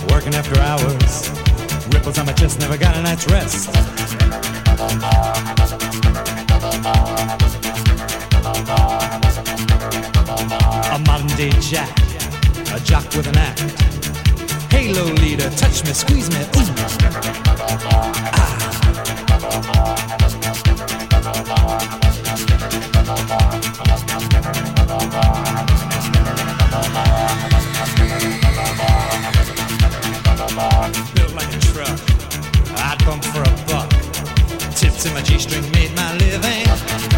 working after hours. Ripples on my chest, never got a night's rest. A modern day jack, a jock with an act. Halo leader, touch me, squeeze me, ooh. Built like a truck, I'd bump for a buck. Tips in my G-string made my living.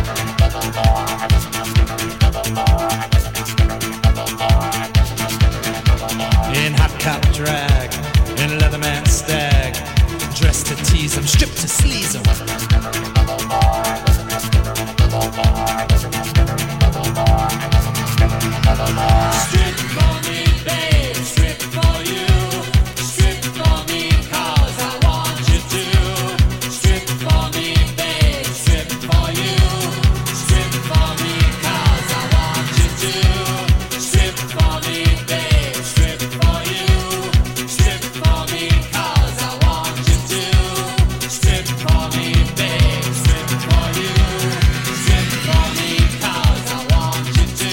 In hot cop drag, in Leatherman stag, dressed to tease 'em, stripped to sleaze 'em. Strip for me, babe, strip for you. Strip for me, 'cause I want you to. Strip for me, babe, strip for you. Strip for me, 'cause I want you to. Strip for me, babe, strip for you. Strip for me, 'cause I want you to. Strip for me, babe, strip for you. Strip for me, 'cause I want you to.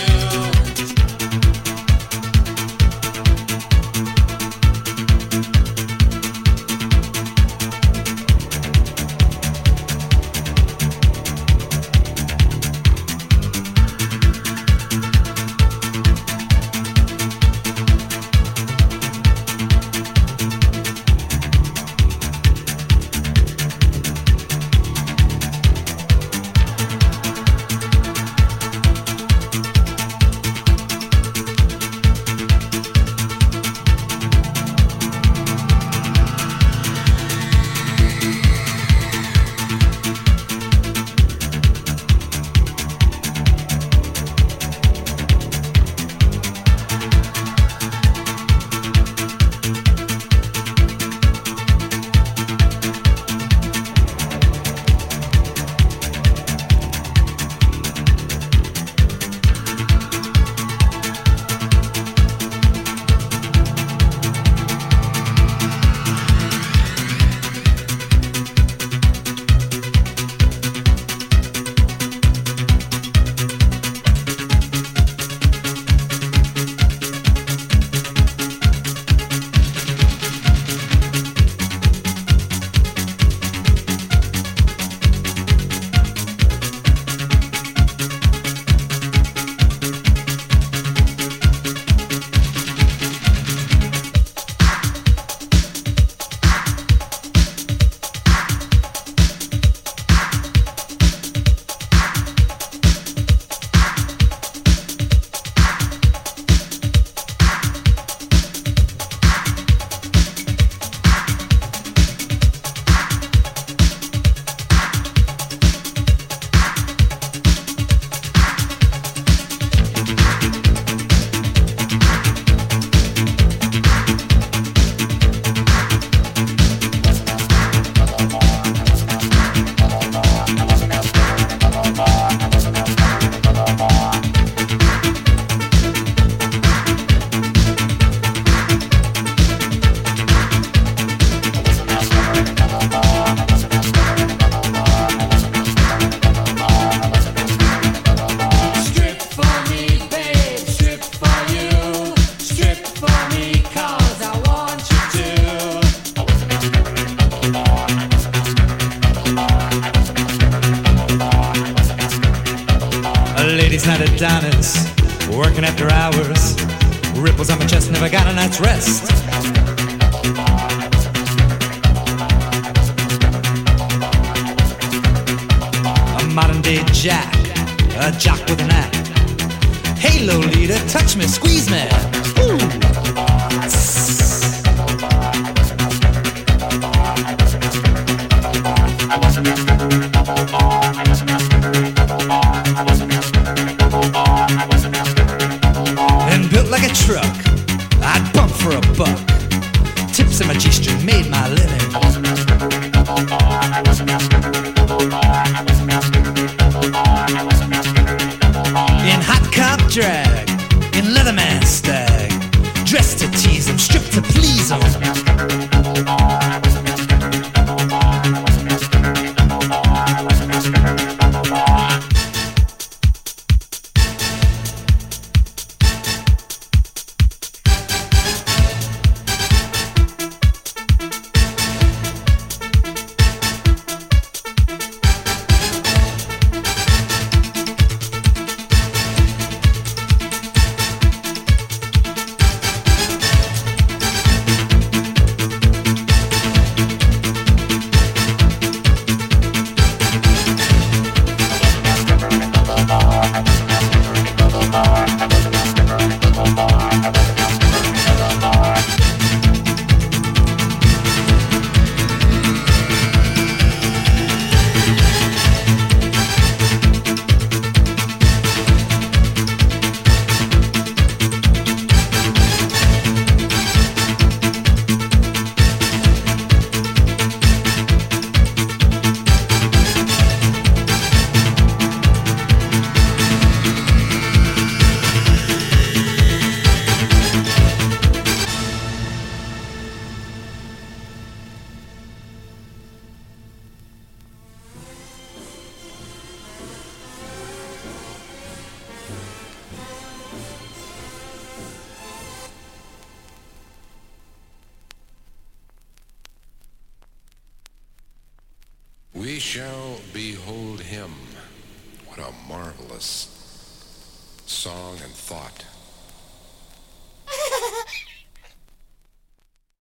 Strip for me, babe, strip for you. Strip for me, 'cause I want you to. A ladies' night at Donna's, working after hours. Ripples on my chest, never got a night's rest. A modern day jack, a jock with an act. Halo leader, touch me, squeeze me. Ooh. And built like a truck, I'd bump for a buck. Tips in my G-string made my living. In hot cop drag, in Leatherman stag, dressed to tease 'em, stripped to please 'em. We shall behold him. What a marvelous song and thought